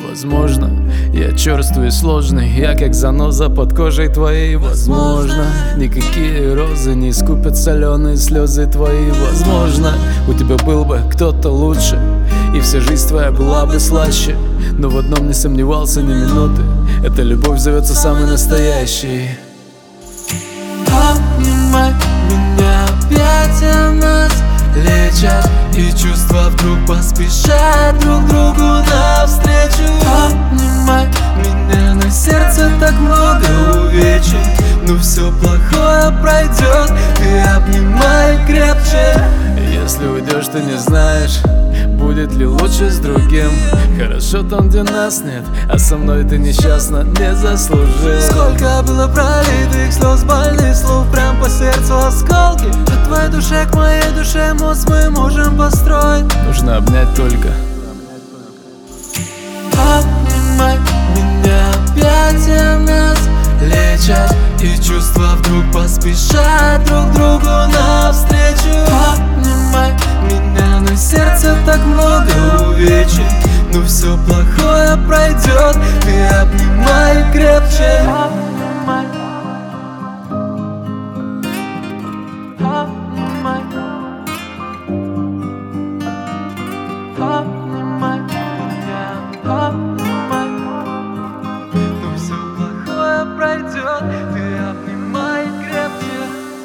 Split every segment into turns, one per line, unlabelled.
Возможно, я черствый и сложный, я как заноза под кожей твоей. Возможно, никакие розы не искупят соленые слезы твои. Возможно, у тебя был бы кто-то лучше, и вся жизнь твоя была бы слаще. Но в одном не сомневался ни минуты: эта любовь зовется самой настоящей.
Обнимай меня опять, а нас лечат, и чувства вдруг поспешат друг другу навстречу. Обнимай меня, на сердце так много увечий, но все плохое пройдет, ты обнимай крепче.
Если уйдешь, ты не знаешь, будет ли лучше с другим. Хорошо там, где нас нет, а со мной ты несчастна, не заслужил.
Сколько было пролитых слез, больных слов, прям по сердцу осколки. От твоей душе к моей душе мост мы можем построить.
Нужно обнять только.
Обнимай меня опять, а нас лечат, и чувства вдруг поспешат друг другу навстречу. Обнимай меня, на сердце так много увечий, но все плохое пройдет, ты обнимай крепче. Обнимай. Обнимай. Обнимай меня, обнимай, но все плохое пройдет, ты обнимай крепче.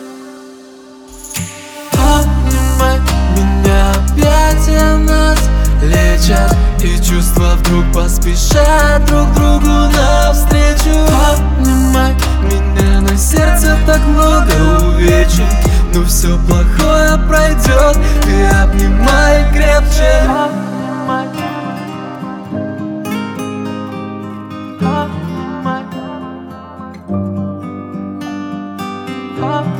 Обнимай меня опять, а нас лечат, и чувства вдруг поспешат друг другу навстречу. Обнимай меня, на сердце так много увечий, но все плохое пройдет, ты обнимай крепче. Обнимай. Обнимай.